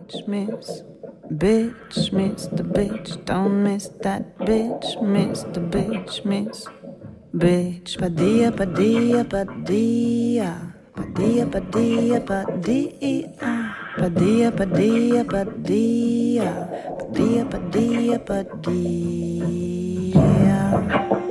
miss. Bitch, miss the bitch. Don't miss that bitch, miss the bitch, miss. Bitch, padilla, padilla, padilla. Padilla, padilla, padilla. Padilla, padilla, padilla. Padilla, padilla, padilla.